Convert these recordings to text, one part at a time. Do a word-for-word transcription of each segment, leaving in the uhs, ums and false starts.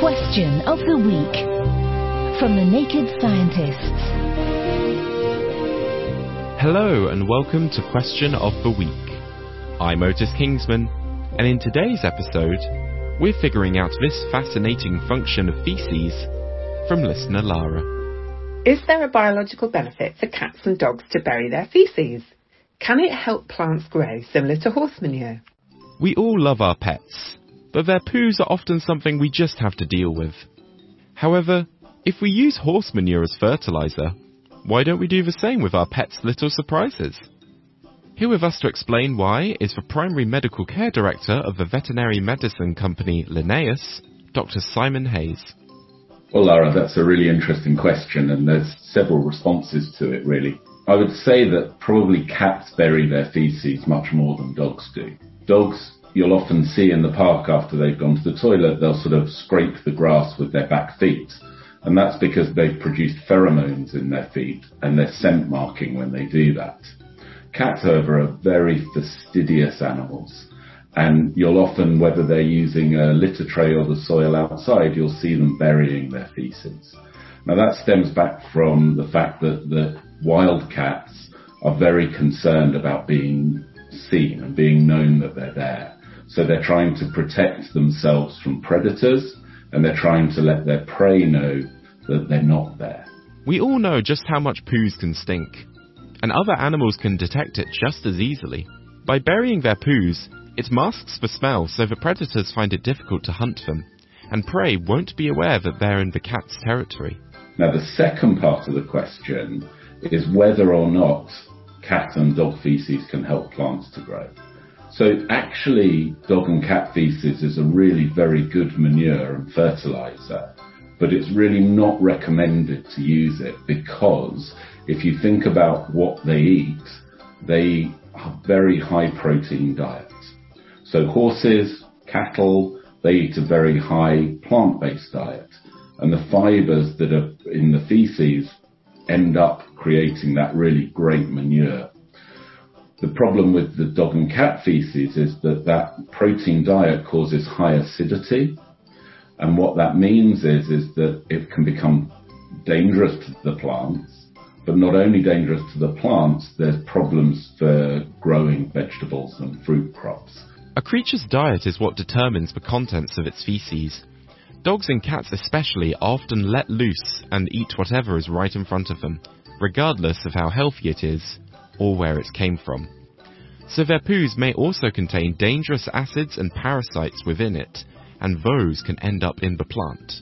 Question of the Week from the Naked Scientists. Hello and welcome to Question of the Week. I'm Otis Kingsman, and in today's episode, we're figuring out this fascinating function of feces from listener Lara. Is there a biological benefit for cats and dogs to bury their feces? Can it help plants grow similar to horse manure? We all love our pets, but their poos are often something we just have to deal with. However, if we use horse manure as fertiliser, why don't we do the same with our pets' little surprises? Here with us to explain why is the Primary Medical Care Director of the veterinary medicine company Linnaeus, Doctor Simon Hayes. Well, Lara, that's a really interesting question, and there's several responses to it, really. I would say that probably cats bury their feces much more than dogs do. Dogs, you'll often see in the park after they've gone to the toilet, they'll sort of scrape the grass with their back feet. And that's because they've produced pheromones in their feet and they're scent marking when they do that. Cats, however, are very fastidious animals. And you'll often, whether they're using a litter tray or the soil outside, you'll see them burying their feces. Now that stems back from the fact that the wild cats are very concerned about being seen and being known that they're there. So they're trying to protect themselves from predators, and they're trying to let their prey know that they're not there. We all know just how much poos can stink, and other animals can detect it just as easily. By burying their poos, it masks the smell so that predators find it difficult to hunt them, and prey won't be aware that they're in the cat's territory. Now the second part of the question is whether or not cat and dog feces can help plants to grow. So actually, dog and cat feces is a really very good manure and fertiliser, but it's really not recommended to use it because if you think about what they eat, they are very high protein diet. So horses, cattle, they eat a very high plant-based diet, and the fibres that are in the feces end up creating that really great manure. The problem with the dog and cat feces is that that protein diet causes high acidity. And what that means is, is that it can become dangerous to the plants, but not only dangerous to the plants, there's problems for growing vegetables and fruit crops. A creature's diet is what determines the contents of its feces. Dogs and cats especially are often let loose and eat whatever is right in front of them, regardless of how healthy it is or where it came from. So their poos may also contain dangerous acids and parasites within it, and those can end up in the plant.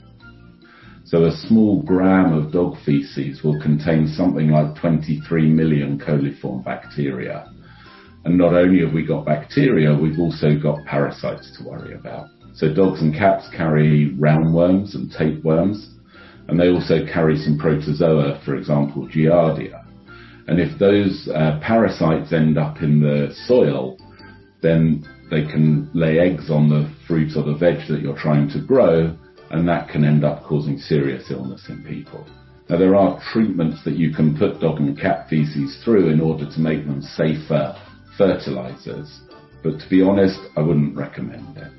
So a small gram of dog feces will contain something like twenty-three million coliform bacteria. And not only have we got bacteria, we've also got parasites to worry about. So dogs and cats carry roundworms and tapeworms, and they also carry some protozoa, for example, Giardia. And if those uh, parasites end up in the soil, then they can lay eggs on the fruit or the veg that you're trying to grow, and that can end up causing serious illness in people. Now, there are treatments that you can put dog and cat feces through in order to make them safer fertilizers, but to be honest, I wouldn't recommend it.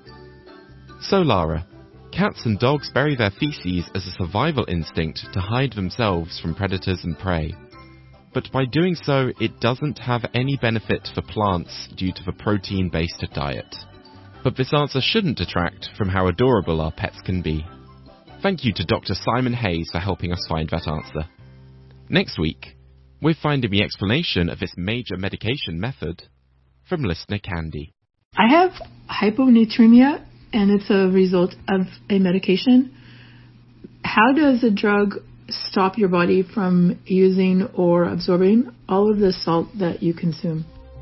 So, Lara, cats and dogs bury their feces as a survival instinct to hide themselves from predators and prey. But by doing so, it doesn't have any benefit for plants due to the protein-based diet. But this answer shouldn't detract from how adorable our pets can be. Thank you to Doctor Simon Hayes for helping us find that answer. Next week, we're finding the explanation of this major medication method from listener Candy. I have hyponatremia, and it's a result of a medication. How does a drug stop your body from using or absorbing all of the salt that you consume?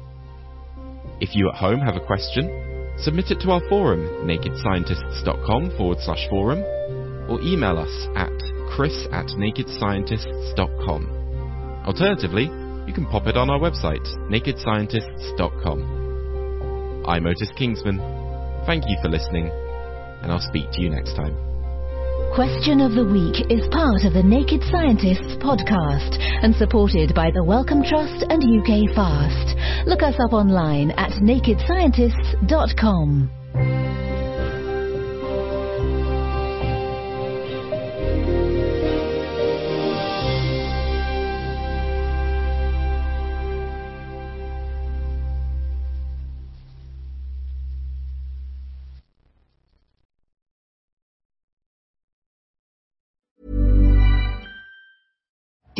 If you at home have a question, submit it to our forum, nakedscientists.com forward slash forum, or email us at chris at nakedscientists dot com. Alternatively, you can pop it on our website, naked scientists dot com. I'm Otis Kingsman. Thank you for listening, and I'll speak to you next time. Question of the Week is part of the Naked Scientists podcast and supported by the Wellcome Trust and U K Fast. Look us up online at naked scientists dot com.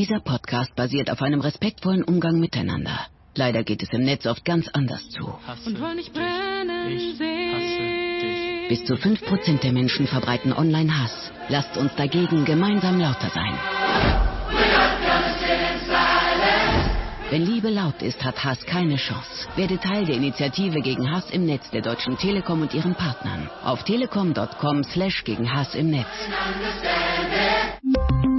Dieser Podcast basiert auf einem respektvollen Umgang miteinander. Leider geht es im Netz oft ganz anders zu. Und wollen nicht brennen sehen. Bis zu fünf Prozent der Menschen verbreiten online Hass. Lasst uns dagegen gemeinsam lauter sein. Wenn Liebe laut ist, hat Hass keine Chance. Werde Teil der Initiative gegen Hass im Netz der Deutschen Telekom und ihren Partnern. Auf telekom punkt com slash gegen Hass im Netz.